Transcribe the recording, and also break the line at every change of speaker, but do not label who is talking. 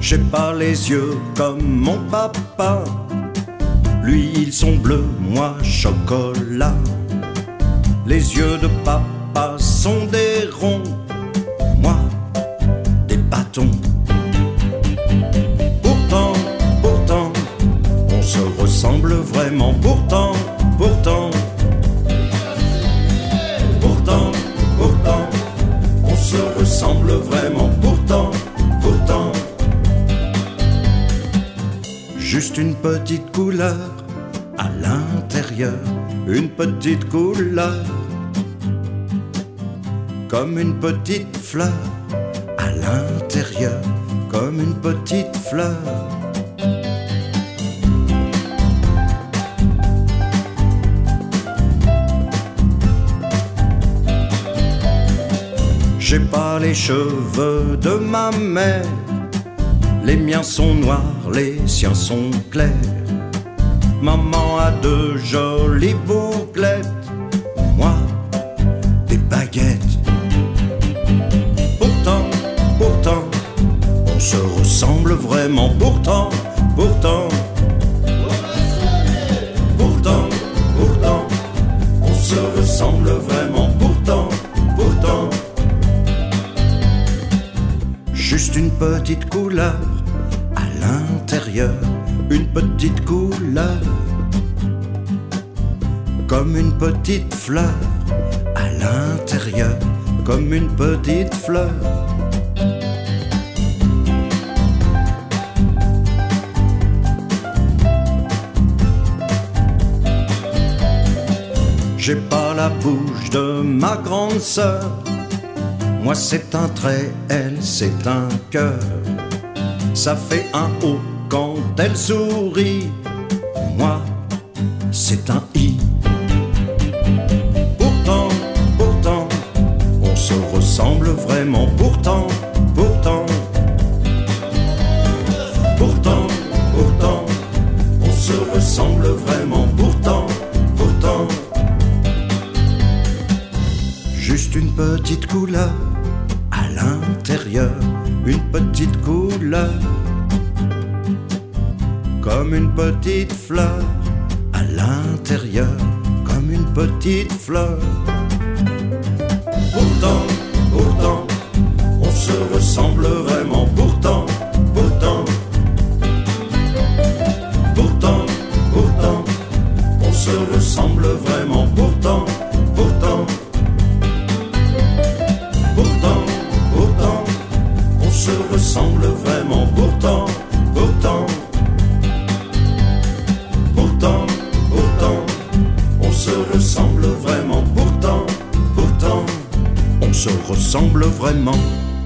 J'ai pas les yeux comme mon papa. Lui, ils sont bleus, moi chocolat. Les yeux de papa sont des ronds, moi des bâtons. Pourtant, pourtant, on se ressemble vraiment. Pourtant, pourtant, pourtant, pourtant, on se ressemble vraiment. Pourtant, pourtant, juste une petite couleur à l'intérieur, une petite couleur, comme une petite fleur à l'intérieur, comme une petite fleur. J'ai pas les cheveux de ma mère, les miens sont noirs, les siens sont clairs. Maman a de jolies bouclettes, moi des baguettes. Pourtant, pourtant, on se ressemble vraiment. Pourtant, pourtant, pourtant, pourtant, on se ressemble vraiment. Pourtant, pourtant, juste une petite couleur à l'intérieur, une petite couleur, comme une petite fleur à l'intérieur, comme une petite fleur. J'ai pas la bouche de ma grande sœur, moi c'est un trait, elle c'est un cœur. Ça fait un O quand elle sourit, moi c'est un I. Pourtant, pourtant, on se ressemble vraiment. Pourtant, pourtant, pourtant, pourtant, on se ressemble vraiment. Pourtant, pourtant, juste une petite couleur à l'intérieur, une petite couleur, comme une petite fleur à l'intérieur, comme une petite fleur. Pourtant, pourtant, on se ressemble vraiment. Pourtant, pourtant, pourtant, pourtant, on se ressemble vraiment. Pourtant, pourtant, pourtant, pourtant, on se ressemble vraiment. Pourtant, pourtant, pourtant, pourtant, on se ressemble vraiment. Pourtant, pourtant, on se ressemble vraiment.